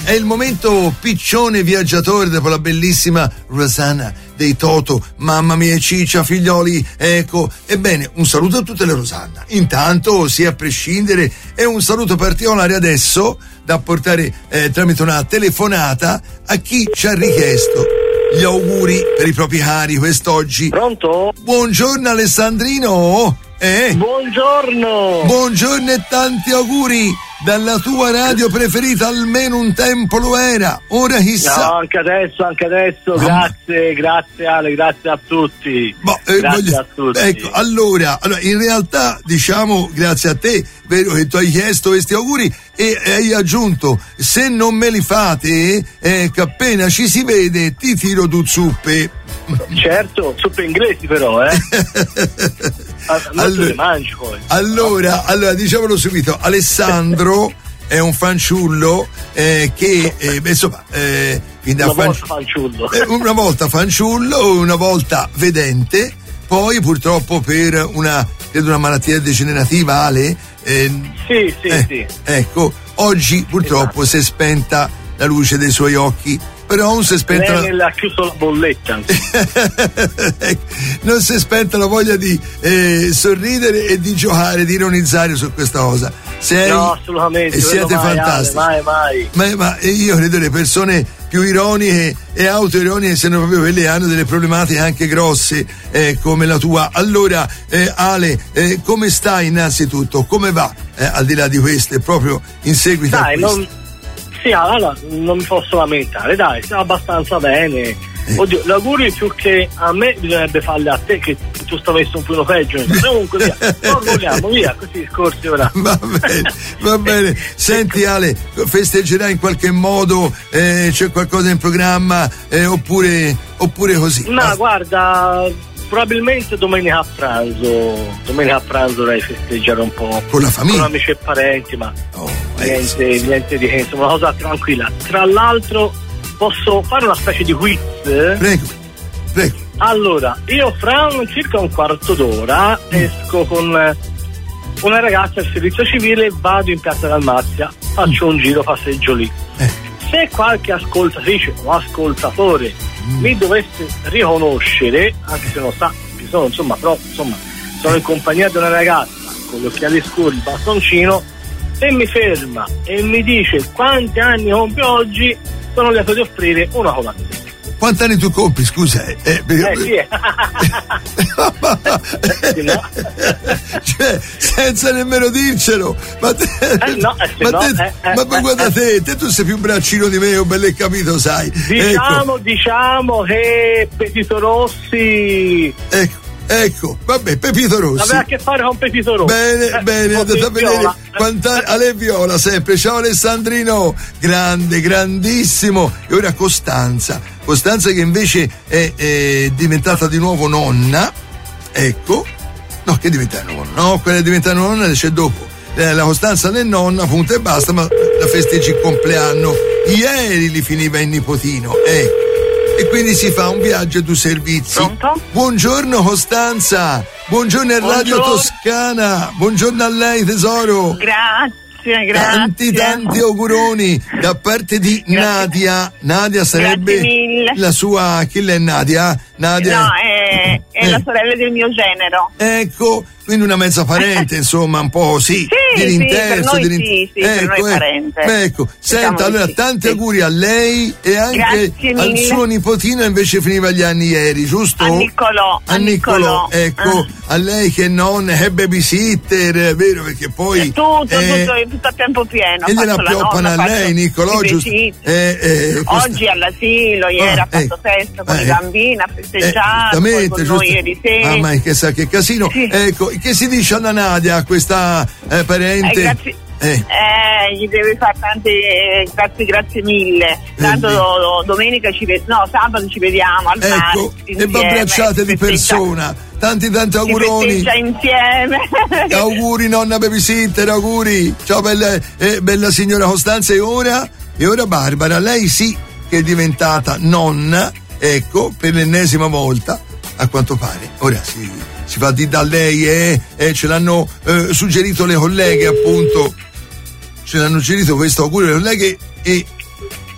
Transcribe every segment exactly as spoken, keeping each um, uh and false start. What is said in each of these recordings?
è il momento piccione viaggiatore dopo la bellissima Rosanna dei Toto. Mamma mia, ciccia, figlioli, ecco. Ebbene, un saluto a tutte le Rosanna. Intanto, sì, a prescindere, è un saluto particolare adesso da portare eh, tramite una telefonata a chi ci ha richiesto gli auguri per i propri cari quest'oggi. Pronto? Buongiorno Alessandrino. Eh? Buongiorno. Buongiorno e tanti auguri dalla tua radio preferita, almeno un tempo lo era, ora chissà. No, anche adesso, anche adesso, Mamma. grazie, grazie Ale, grazie a tutti. Ma, eh, grazie voglio... a tutti. Ecco, allora, allora, in realtà, diciamo, grazie a te, vero che tu hai chiesto questi auguri e hai aggiunto, se non me li fate, eh, che appena ci si vede ti tiro due zuppe. Certo, zuppe inglesi però, eh. allora, le mangi poi. Allora, allora, diciamolo subito, Alessandro è un fanciullo eh, che eh, beh, insomma eh, una fan... volta fanciullo eh, una volta fanciullo, una volta vedente, poi purtroppo per una credo una malattia degenerativa, Ale, eh, sì sì eh, sì ecco, oggi purtroppo esatto. Si è spenta la luce dei suoi occhi, però non si è spenta lei la... ha chiuso la bolletta non si è spenta la voglia di eh, sorridere e di giocare, di ironizzare su questa cosa. Sei, no, assolutamente, e siete mai, fantastici. Ale, mai, mai. Ma, ma io credo le persone più ironiche e autoironiche siano proprio quelle che hanno delle problematiche anche grosse eh, come la tua. Allora eh, Ale, eh, come stai innanzitutto? Come va eh, al di là di queste, proprio in seguito Dai, a questo? Non... Sì, allora non mi posso lamentare, dai, stiamo abbastanza bene. Eh. Oddio, gli auguri più che a me bisognerebbe farli a te, che tu sta messo un po' peggio. Comunque via, non vogliamo, via, così scorsi ora. Va bene, va bene. Senti Ale, festeggerai in qualche modo, eh, c'è qualcosa in programma eh, oppure, oppure così? No, Basta. Guarda, probabilmente domenica a pranzo, domenica a pranzo dovrei festeggiare un po' con la famiglia, con amici e parenti, ma oh, niente, eh, niente di che, insomma, una cosa tranquilla. Tra l'altro posso fare una specie di quiz? Prego, prego. Allora, io fra un, circa un quarto d'ora mm. esco con una ragazza al servizio civile, vado in Piazza Dalmazia, faccio mm. un giro, passeggio lì. Eh. Se qualche ascoltatrice o ascoltatore mm. mi dovesse riconoscere, anche se non sa chi sono, insomma, però insomma sono in compagnia di una ragazza con gli occhiali scuri, il bastoncino, se mi ferma e mi dice quanti anni compie oggi, sono lieto di offrire una colazione. Quanti anni tu compi, scusa? Eh, eh, eh sì. eh, no. Cioè, senza nemmeno dircelo. Ma te, eh, no, eh, ma, no, te, eh, eh, ma eh, guarda eh, te, te tu sei più braccino di me, ho bello capito, sai. Diciamo, ecco. diciamo che Pepito Rossi. Ecco. Ecco, vabbè, Pepito Rossi. Aveva a che fare con Pepito Rossi. Bene, eh, bene, andate a vedere quanta... Ale Viola sempre. Ciao Alessandrino, grande, grandissimo. E ora Costanza. Costanza che invece è, è diventata di nuovo nonna. Ecco. No, che è diventata nonna? No, quella è diventata nonna c'è dopo. Eh, la Costanza non è nonna, punto e basta, ma la festeggi il compleanno. Ieri li finiva il nipotino, ecco. E quindi si fa un viaggio a due servizi. Pronto? Buongiorno Costanza, buongiorno a Radio Toscana, buongiorno a lei tesoro. Grazie, grazie. Tanti tanti auguroni da parte di grazie. Nadia. Nadia sarebbe la sua, chi è Nadia? Nadia no, è, è eh. la sorella del mio genero. Ecco, quindi una mezza parente, insomma, un po' sì, sì, di rinterzo, sì, di rin... sì, sì, ecco, per noi parente. Ecco, ecco. Senta, diciamo allora sì, tanti sì. auguri a lei e anche al suo nipotino, invece finiva gli anni ieri, giusto? A Niccolò. A Niccolò, ecco, ah. a lei che non è babysitter, vero? Perché poi tutto, eh, tutto, tutto a tempo pieno. E gliela pioppano a lei, Niccolò, giusto? Eh, eh, Oggi all'asilo, ieri ah, ha fatto ecco. festa con eh, i bambini, ha festeggiato, eh, con noi ieri sera. Ah, ma che sa che casino. Sì. Ecco, che si dice alla Nadia, questa eh, parente? Eh, grazie. Eh. Eh, gli deve fare tante eh, grazie, grazie mille. Tanto eh, do, domenica ci vediamo, no, sabato ci vediamo al ecco, mare. E vi abbracciate di persona. Tanti tanti auguroni. Ci insieme. Auguri nonna babysitter, auguri. Ciao bella, eh, bella signora Costanza. E ora? E ora Barbara, lei sì che è diventata nonna, ecco, per l'ennesima volta, a quanto pare. Ora si, si fa di da lei e eh, eh, ce l'hanno eh, suggerito le colleghe, appunto. Ce l'hanno suggerito questo augurio le colleghe e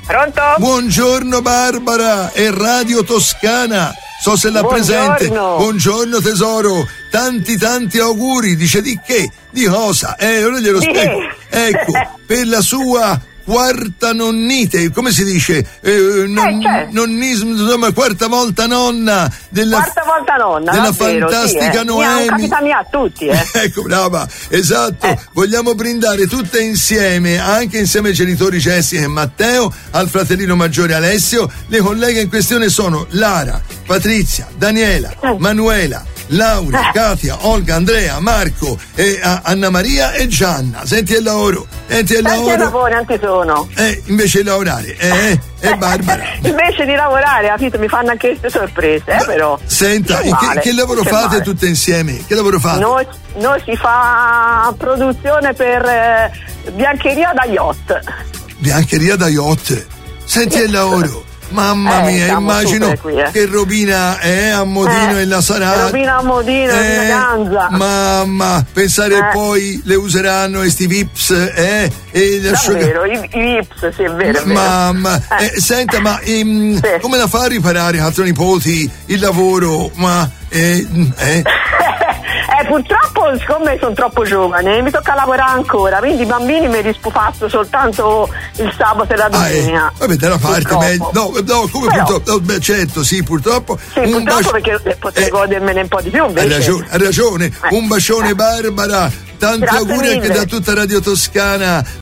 Pronto? Buongiorno Barbara, è Radio Toscana. So se la Buongiorno. presente. Buongiorno tesoro. Tanti tanti auguri. Dice di che? Di cosa? Eh, ora glielo Di spiego. che? Ecco, per la sua quarta nonnite, come si dice? Eh, non, eh, certo. nonnismo, insomma, quarta volta nonna della, quarta volta nonna, della davvero, fantastica sì, eh. Noemi. Capita mia a tutti, eh. Ecco, brava, esatto. Eh. Vogliamo brindare tutte insieme, anche insieme ai genitori Jessica e Matteo, al fratellino maggiore Alessio. Le colleghe in questione sono Lara, Patrizia, Daniela, Eh. Manuela, Laura, Eh. Katia, Olga, Andrea, Marco, e, a, Anna Maria e Gianna. Senti il lavoro, senti il Tanti lavoro. lavori anche sono. Eh, invece di lavorare, eh, eh, Barbara. Invece di lavorare, capito, mi fanno anche queste sorprese, eh, però. Senta, Che in che, male, che lavoro che fate male. tutte insieme? Che lavoro fate? Noi, noi si fa produzione per eh, biancheria da yacht. Biancheria da yacht. Senti il lavoro. Mamma Eh, mia, siamo immagino super qui, eh. che Robina è a Modino Eh, e la sarà. Robina a Modino, Robina Ganza. Mamma, pensare Eh. poi le useranno questi Vips, eh? E le asciuga- Davvero, i, i Vips, sì, è vero, è vero. Mamma, Eh. eh, senta, ma ehm, Sì. come la fa a riparare, altro nipoti, il lavoro? Ma eh, eh, Eh, purtroppo, siccome sono troppo giovane, mi tocca lavorare ancora, quindi i bambini mi rispufasso soltanto il sabato e la ah, eh, domenica. vabbè, da una parte Purtroppo. meglio. No, no, come Però- purtroppo? No, beh, certo, sì, purtroppo. Sì, Un purtroppo bacio- perché potrei eh, godermene un po' di più, Ha invece. ragione, ha ragione. Eh. Un bacione Eh. Barbara, tanti Grazie auguri anche mille. da tutta Radio Toscana.